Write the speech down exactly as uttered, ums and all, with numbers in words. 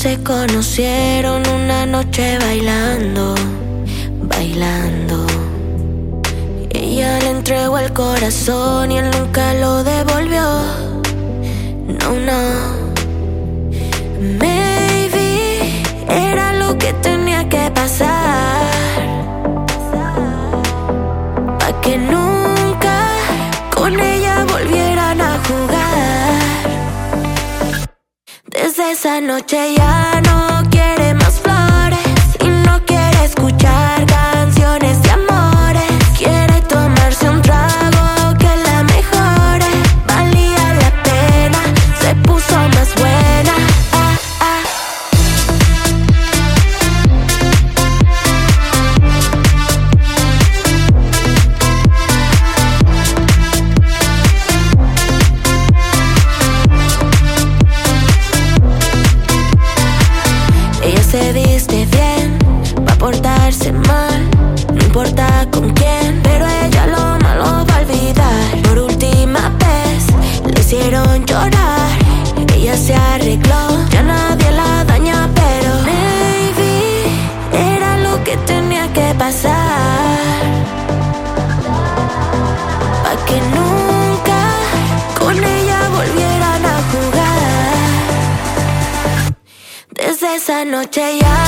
se conocieron una noche bailando, bailando. Ella le entregó el corazón y él nunca lo devolvió. No, no. Maybe era lo que tenía que pasar, pa' que nunca con ella volvieran a jugar. Desde esa noche ya no quiere más flores y no quiere escuchar canciones de amores. Quiere tomarse un trago que la mejore. Valía la pena, se puso más buena. Ah, ah. Ella se viste bien, va a portarse mal, no importa con quién, pero ella lo malo va a olvidar. Por última vez le hicieron llorar, ella se arregló, ya nadie la daña, pero maybe era lo que tenía que pasar, pa' que nunca con ella volvieran a jugar. Desde esa noche ya